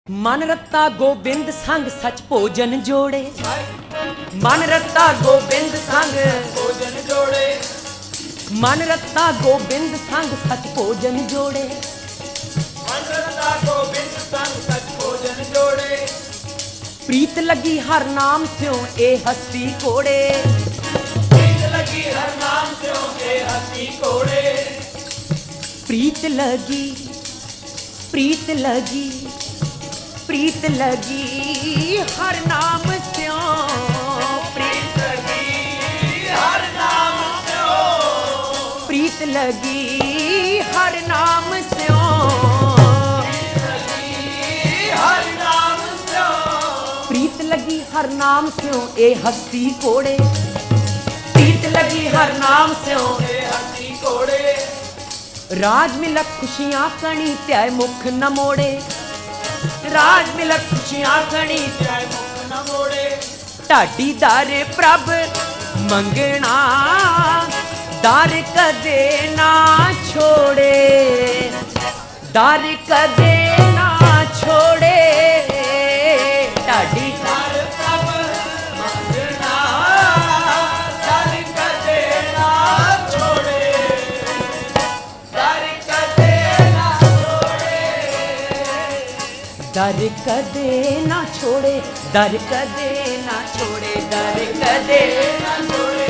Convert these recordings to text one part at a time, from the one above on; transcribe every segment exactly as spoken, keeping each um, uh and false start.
मन रत्ता गोबिंद संग सच भोजन जोड़े, मन रत्ता गोबिंद संग भोजन जोड़े, मन रत्ता गोबिंद संग सच भोजन जोड़े, मन रत्ता गोबिंद संग सच भोजन जोड़े। प्रीत लगी हर नाम स्यों ए हस्ती कोड़े, प्रीत लगी हर नाम स्यों ए हस्ती कोड़े, प्रीत लगी प्रीत लगी प्रीत लगी हर नाम स्यों, प्रीत लगी हर नाम स्यों, प्रीत लगी हर नाम स्यों, हर नाम स्यों, प्रीत लगी हर नाम स्यों ए हस्ती कोड़े, प्रीत लगी हर नाम स्यों ए हस्ती कोड़े। राज मिलक खुशियां कणी त्याय मुख न मोड़े, राज मिलक खुशियां कणी जय मुख न मोड़े, ढाडी दर प्रभ मंगना दर कदे ना छोड़े, दर कदे ना छोड़े, ढाडी हर प्रभ मंगना दर कदे ना छोड़े, दर कदे ना छोड़े, दर कदे ना छोड़े, दर कदे ना छोड़े, दर कदे ना छोड़े,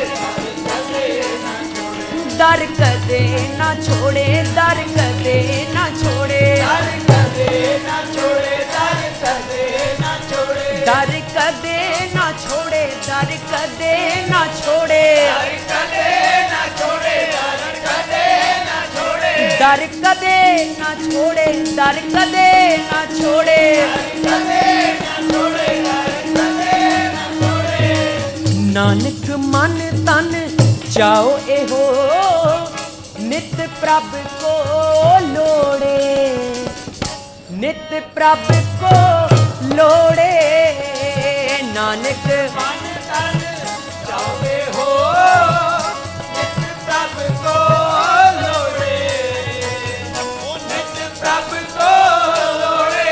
दर दर कदे ना छोड़े, कदे ना छोड़े, दर कदे ना छोड़े, दर कदे ना छोड़े, दर कदे ना छोड़े, दर कदे ना छोड़े, दर कदे ना छोड़े, दर कदे ना छोड़े, दर कदे ना छोड़े, दर कदे ना छोड़े, दर कदे ना छोड़े, कदे ना छोड़े, दर कदे ना छोड़े। नानक मन तन जाओ एहो नित प्रभ को लोड़े, नित प्रभ को लोड़े, नानक मन तन जाओगे हो, नित प्रभ को लोड़े, नित प्रभ को लोड़े,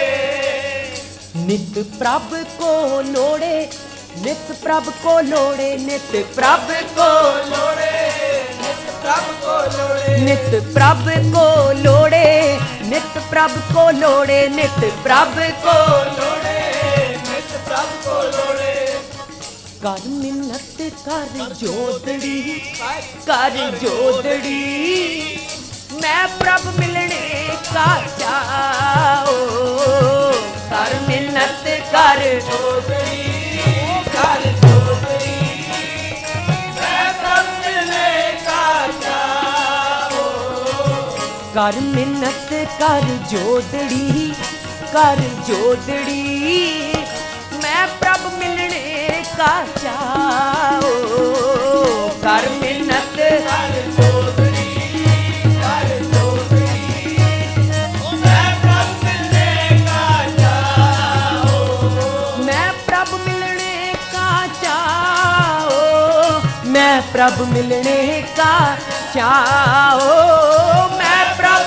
नित प्रभ को लोड़े, नित प्रभ को लोड़े, नित प्रभ को लोड़े, नित प्रभ को लोड़े, नित प्रभ को लोड़े, नित प्रभ को लोड़े, नित प्रभ को लोड़े, नित प्रभ को लोड़े। कर मिन्नत कर जोदड़ी, कर जोदड़ी, मैं प्रभ मिलने का जाओ, कर मिन्नत कर जोदड़ी, कर जोदड़ी, मैं प्रभ मिलने का जाओ, कर मिन्नत कर जोदड़ी, कर जोदड़ी, मैं प्रभ मिलने का जाओ, कर मिन्नत कर जोदड़ी, कर जोदड़ी, मैं प्रभ मिलने का जाओ, मैं प्रभ मिलने का चाओ, मैं प्रभ मिलने का चाओ, मैं प्रभ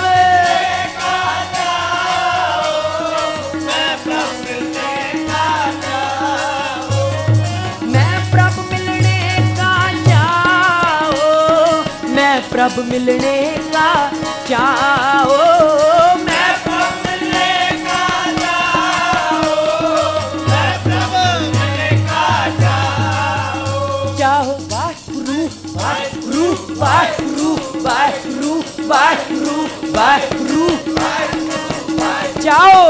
मैं प्रभ मिलने का जाओ, मैं प्रभ मिलने का चाओ, मैं प्रभ मिलने का चाओ, मैं प्रभ मिलने का जाओ, मैं प्रभ मिलने का जाओ, चाहो वाहिगुरु वाहिगुरु वाहिगुरु वाहिगुरु वाहिगुरु वाहिगुरु चाहो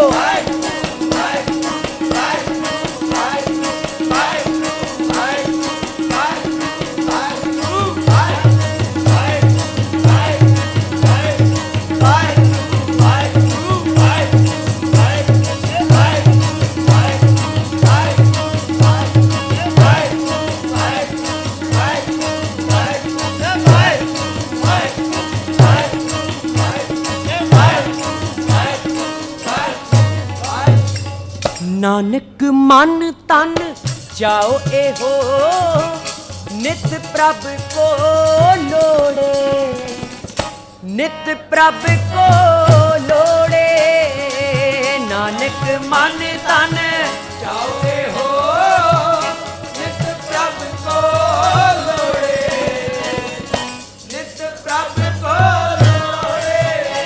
नानक मन तन जाओ एहो नित प्रभ को लोड़े, नित प्रभ को लोड़े, नानक मन तन चाहते हो नित प्रभ को लोड़े, नित प्रभ को लोड़े।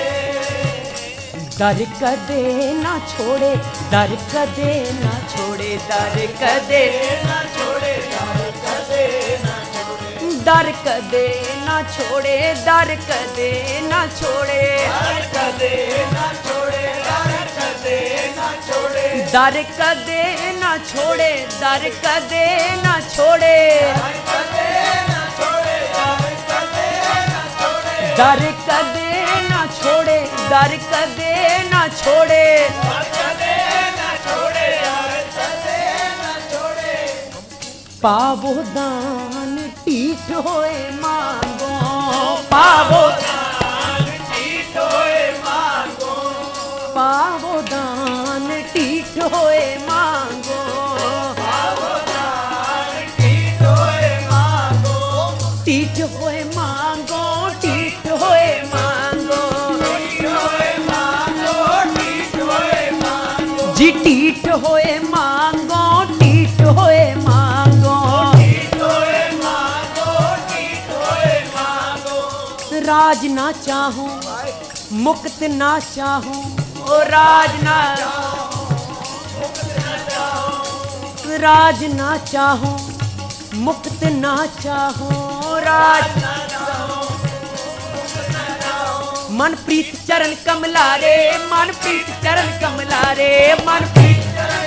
दर कदे ना छोड़े, दर कदे ना छोड़े, दर कदे ना छोड़े, दर कदे ना छोड़े, दर कदे ना छोड़े, दर कदे ना छोड़े, दर कदे ना छोड़े, दर कदे ना छोड़े, दर कदे ना छोड़े, दर कदे ना छोड़े, दर कदे ना छोड़े, दर दर कदे ना छोड़े, कदे ना छोड़े, दर कदे ना छोड़े। दर कदे ना छोड़े, दर कदे ना छोड़े। पावो दान टीठ होए मांगो, पावो दान टीठ होए मांगो, पावो दान टीठ होए मांगो, पावो दान टीठ होए मांगो, टीठ होए मांगो, टीठ होए मांगो, टीठ होए मांगो, टीठ होए मांगो, जी टीठ होए मांगो, टीठ होए मांगो। टीठ होए मांगो, टीठ होए मांगो। राज ना चाहूं मुक्त ना चाहूं, ओ राज ना राज ना चाहूं मुक्त ना चाहूं, राज मन प्रीत चरण कमलारे, मन प्रीत चरण कमलारे, मन प्रीत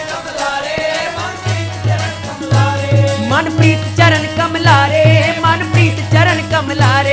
मन प्रीत चरण कमलारे, मन प्रीत चरण कमलारे।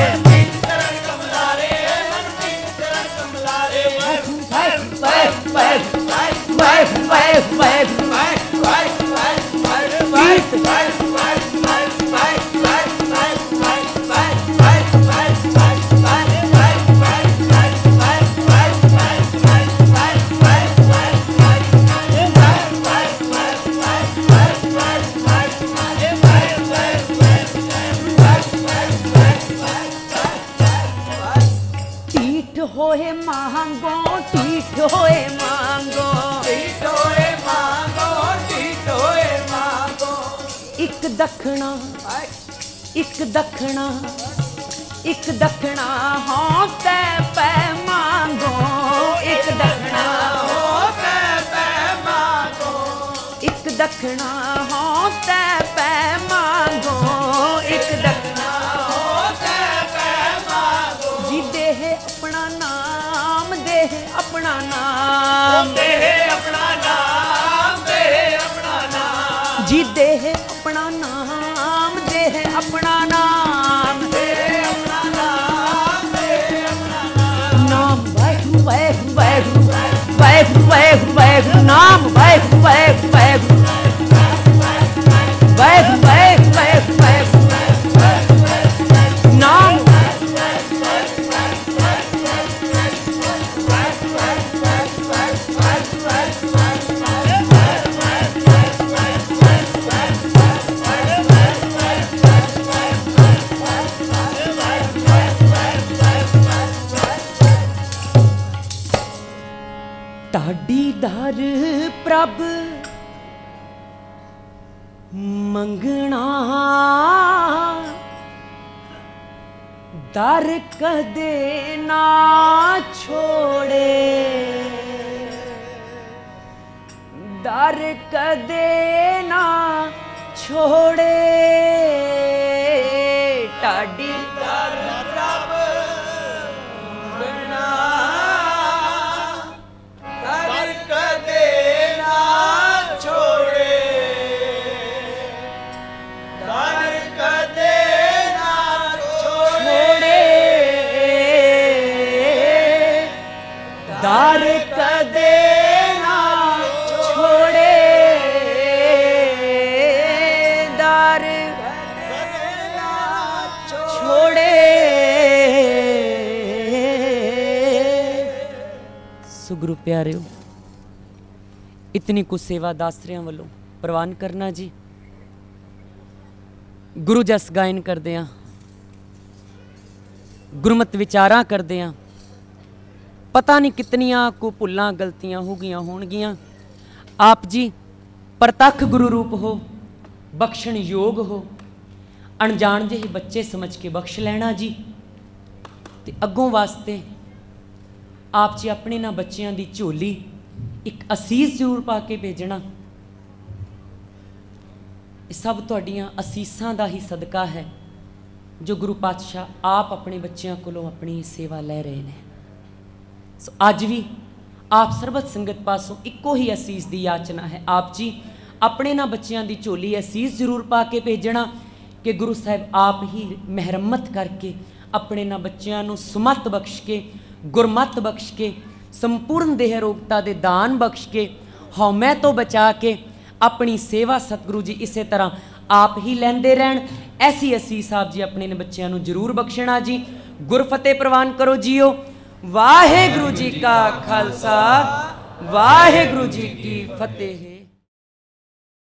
टीठ होए मांगो, टीठ होए मांगो, टीठ होए मांगो, टीठ होए मांगो। एक दखना एक दखना एक दखना हों तै पै मांगो, एक दखना हो के पै मांगो, एक दखना हों तै पै मांगो, एक दखना हो के पै मांगो। जी देह अपना नाम, देह अपना नाम, देह अपना नाम, देह अपना नाम, जी देह अपना नाम, देह अपना नाम, देह अपना नाम, देह अपना नाम। नाम वाहिगुरु वाहिगुरु वाहिगुरु वाहिगुरु वाहिगुरु वाहिगुरु, नाम वाहिगुरु वाहिगुरु वाहिगुरु वाहिगुरु वाहिगुरु वाहिगुरु वाहिगुरु, नाम ਢਾਡੀ ਦਰ ਪ੍ਰਭ ਮੰਗਣਾ, ਦਰ ਕਦੇ ਨਾ ਛੋੜੇ, ਦਰ ਕਦੇ ਨਾ ਛੋੜੇ। ਢਾਡੀ ਦਰ ਪ੍ਰਭ ਮੰਗਣਾ, ਦਰ ਕਦੇ ਨਾ ਛੋੜੇ, ਦਰ ਕਦੇ ਨਾ ਛੋੜੇ, ਦਰ ਕਦੇ ਨਾ ਛੋੜੇ, ਦਰ ਕਦੇ ਨਾ ਛੋੜੇ। ਸੋ ਗੁਰੂ ਪਿਆਰਿਓ, ਇਤਨੀ ਕੁ ਸੇਵਾ ਦਾਸਰਿਆਂ ਵੱਲੋਂ ਪ੍ਰਵਾਨ ਕਰਨਾ ਜੀ। ਗੁਰੂ ਜਸ ਗਾਇਨ ਕਰਦੇ ਹਾਂ, ਗੁਰਮਤਿ ਵਿਚਾਰਾਂ ਕਰਦੇ ਹਾਂ, ਪਤਾ ਨਹੀਂ ਕਿਤਨੀਆਂ ਕੋ ਭੁੱਲਾਂ ਗਲਤੀਆਂ ਹੋ ਗਈਆਂ ਹੋਣਗੀਆਂ। ਆਪ ਜੀ ਪ੍ਰਤੱਖ ਗੁਰੂ ਰੂਪ ਹੋ, ਬਖਸ਼ਣ ਯੋਗ ਹੋ। ਅਣਜਾਣ ਜਿਹੇ ਬੱਚੇ ਸਮਝ ਕੇ ਬਖਸ਼ ਲੈਣਾ ਜੀ। ਤੇ ਅੱਗੋਂ ਵਾਸਤੇ ਆਪ ਜੀ ਆਪਣੇ ਨਾ ਬੱਚਿਆਂ ਦੀ ਝੋਲੀ ਇੱਕ ਅਸੀਸ ਜ਼ਰੂਰ ਪਾ ਕੇ ਭੇਜਣਾ। ਇਹ ਸਭ ਤੁਹਾਡੀਆਂ ਅਸੀਸਾਂ ਦਾ ਹੀ ਸਦਕਾ ਹੈ ਜੋ ਗੁਰੂ ਪਾਤਸ਼ਾਹ ਆਪ ਆਪਣੇ ਬੱਚਿਆਂ ਕੋਲੋਂ ਆਪਣੀ ਸੇਵਾ ਲੈ ਰਹੇ ਨੇ। ਸੋ ਅੱਜ ਵੀ ਆਪ ਸਰਬਤ ਸੰਗਤ ਪਾਸੋਂ ਇੱਕੋ ਹੀ ਅਸੀਸ ਦੀ ਯਾਚਨਾ ਹੈ। ਆਪ ਜੀ ਆਪਣੇ ਨਾ ਬੱਚਿਆਂ ਦੀ ਝੋਲੀ ਅਸੀਸ ਜ਼ਰੂਰ ਪਾ ਕੇ ਭੇਜਣਾ ਕਿ ਗੁਰੂ ਸਾਹਿਬ ਆਪ ਹੀ ਮਿਹਰਮਤ ਕਰਕੇ ਆਪਣੇ ਨਾ ਬੱਚਿਆਂ ਨੂੰ ਸੁਮਤ ਬਖਸ਼ ਕੇ, ਗੁਰਮਤ ਬਖਸ਼ ਕੇ, ਸੰਪੂਰਨ ਦੇਹ ਰੋਗਤਾ ਦੇ ਦਾਨ ਬਖਸ਼ ਕੇ, ਹਉਮੈ ਤੋਂ ਬਚਾ ਕੇ ਆਪਣੀ ਸੇਵਾ ਸਤਿਗੁਰੂ ਜੀ ਇਸੇ ਤਰ੍ਹਾਂ ਆਪ ਹੀ ਲੈਂਦੇ ਰਹਿਣ। ਐਸੀ ਅਸੀਸ ਆਪ ਜੀ ਆਪਣੇ ਨੇ ਬੱਚਿਆਂ ਨੂੰ ਜ਼ਰੂਰ ਬਖਸ਼ਣਾ ਜੀ। ਗੁਰਫਤਿਹ ਪ੍ਰਵਾਨ ਕਰੋ ਜੀਓ। ਵਾਹਿਗੁਰੂ ਜੀ ਕਾ ਖਾਲਸਾ, ਵਾਹਿਗੁਰੂ ਜੀ ਕੀ ਫਤਿਹ।